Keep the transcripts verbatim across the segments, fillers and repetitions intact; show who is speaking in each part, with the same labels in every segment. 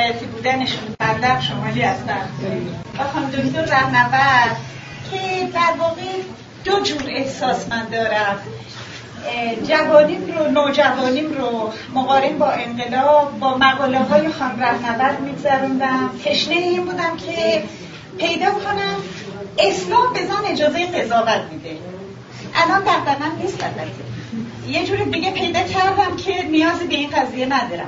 Speaker 1: شرایطی بودنشون بردر شمالی هستن و خانم دکتر رهنورد که در واقع دو جور احساس من دارم. جوانیم رو نوجوانیم رو مقارن با انقلاب با مقاله های خانم رهنورد میگذروندم. تشنه این بودم که پیدا کنم اسلام به زن اجازه قضاوت میده. الان دقیقا نیست البته، یه جور دیگه پیدا کردم که نیازی به این قضیه ندارم،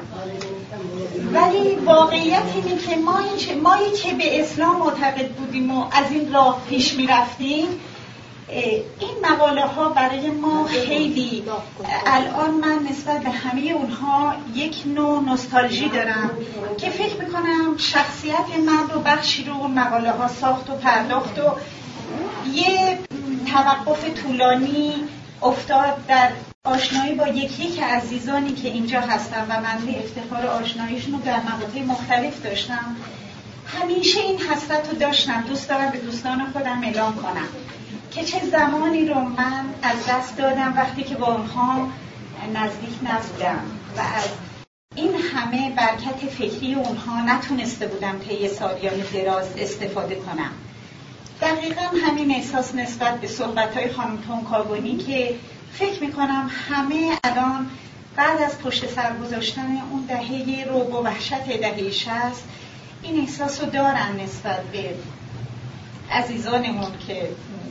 Speaker 1: ولی واقعیت اینه که ما این مایی که به اسلام معتقد بودیم و از این راه پیش میرفتیم، این مقاله ها برای ما خیلی الان من نسبت به همه اونها یک نوع نوستالژی دارم که فکر میکنم شخصیت من رو بخشی رو اون مقاله ها ساخت و پرداخت و یه توقف طولانی افتاد در آشنایی با یکی یک عزیزانی که اینجا هستن و من به افتخار آشناییشون رو در مقاطع مختلف داشتم. همیشه این حسرت رو داشتم، دوست دارم به دوستان خودم اعلام کنم که چه زمانی رو من از دست دادم وقتی که با اونها نزدیک نبودم و از این همه برکت فکری اونها نتونسته بودم طی سالیان دراز استفاده کنم. دقیقا همین احساس نسبت به صحبت‌های خانم تونکاگونی که فکر میکنم همه الان بعد از پشت سر گذاشتن اون دهه رعب و وحشت دهه شصت این احساس رو دارن نسبت به عزیزانمون که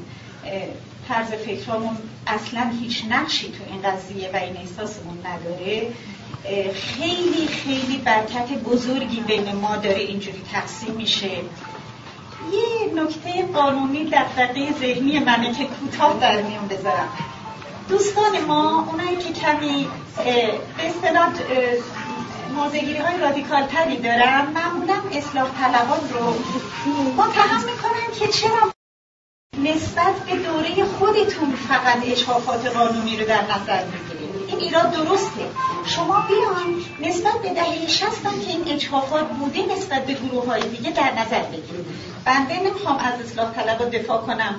Speaker 1: طرز فکرامون اصلا هیچ نقشی تو این قضیه و این احساسمون نداره. خیلی خیلی برکت بزرگی بین ما داره اینجوری تقسیم میشه. یه نکته قانونی دغدغه ذهنی منه که کوتاه در میون بذارم. دوستان ما اونایی که کمی به اصطلاح موضع‌گیری های رادیکال تری دارن معمولا اصلاح طلبان رو متهم میکنن که چرا نسبت به دوره خودتون فقط اجحافات قانونی رو در نظر میگیرید. این ایراد درسته. شما بیان نسبت به دهه شصت هم که این اجحافات بوده نسبت به گروه های دیگه در نظر بگیرید. بنده نمیخوام از اصلاح طلبا دفاع کنم،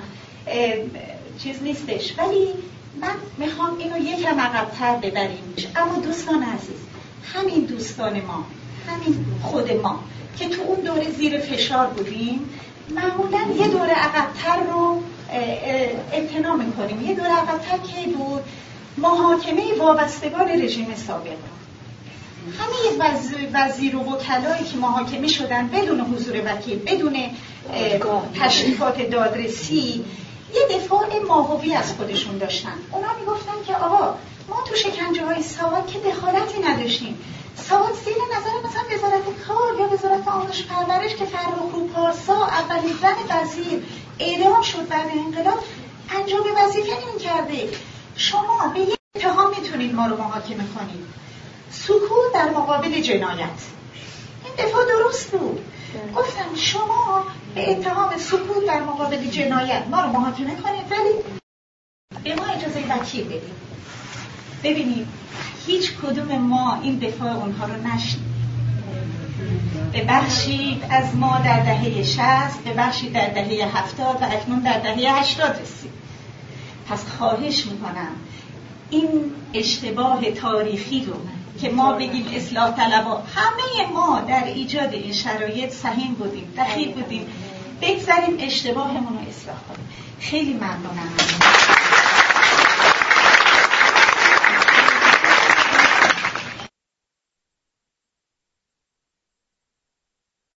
Speaker 1: چیز نیستش، ولی من میخوام اینو یکم عقب‌تر ببریم. اما دوستان عزیز، همین دوستان ما، همین خود ما که تو اون دوره زیر فشار بودیم، معمولا یه دوره عقب‌تر رو امتناع میکنیم. یه دوره عقب‌تر که بود محاکمه وابستگان رژیم سابق، همه وزیر و وکلایی که محاکمه شدن بدون حضور وکیل، بدون تشریفات دادرسی، یه دفاع ماهوی از خودشون داشتن. اونا میگفتن که آقا ما تو شکنجه های ساواک که دخالتی نداشتیم. ساواک زیر نظر مثلا وزارت کار یا وزارت آموزش پرورش که فرخرو پارسا اولین زن وزیر اعدام شد بعد انقلاب انجام وظیفه نمی‌کرده. شما به یک اتهام میتونید ما رو محاکمه کنید. سکوت در مقابل جنایت. این دفاع درست بود. گفتم شما به اتهام سکوت در مقابل جنایت ما رو محاکمه کنید ولی به ما اجازه وکیل بدید. ببینید هیچ کدوم ما این دفاع اونها رو نشنید. ببخشید از ما در دهه شصت، ببخشید در دهه هفتاد و اکنون در دهه هشتاد رسید. پس خواهش میکنم این اشتباه تاریخی رو که ما بگیم اصلاح طلبا، همه ما در ایجاد این شرایط سهیم بودیم، دخیل بودیم، بگذاریم اشتباهمون رو اصلاح کنیم. خیلی ممنونم.